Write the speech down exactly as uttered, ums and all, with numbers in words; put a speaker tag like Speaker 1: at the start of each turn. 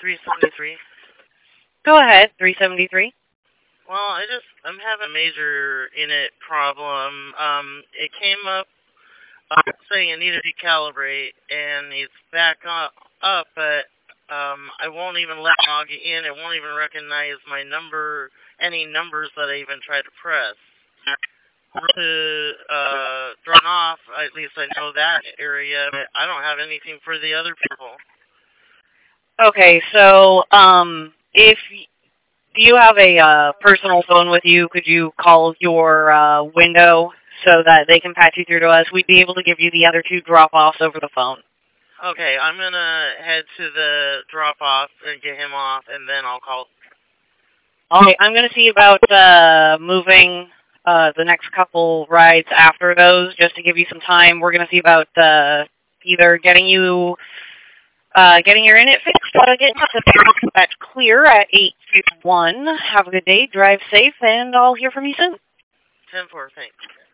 Speaker 1: three seventy-three.
Speaker 2: Go ahead, three seventy-three.
Speaker 1: Well, I just, I'm having a major init problem. Um, it came up uh, saying it needed to recalibrate, and it's back up, up but um, I won't even let it log in. It won't even recognize my number, any numbers that I even tried to press. To uh, run off, at least I know that area, but I don't have anything for the other people.
Speaker 2: Okay, so um, if do you have a uh, personal phone with you? Could you call your uh, window so that they can patch you through to us? We'd be able to give you the other two drop-offs over the phone.
Speaker 1: Okay, I'm going to head to the drop-off and get him off, and then I'll call.
Speaker 2: Okay, I'm going to see about uh, moving uh, the next couple rides after those, just to give you some time. We're going to see about uh, either getting you, uh, getting your init fixed, or getting the patch clear at eight fifty-one. Have a good day, drive safe, and I'll hear from you soon.
Speaker 1: ten four, thanks.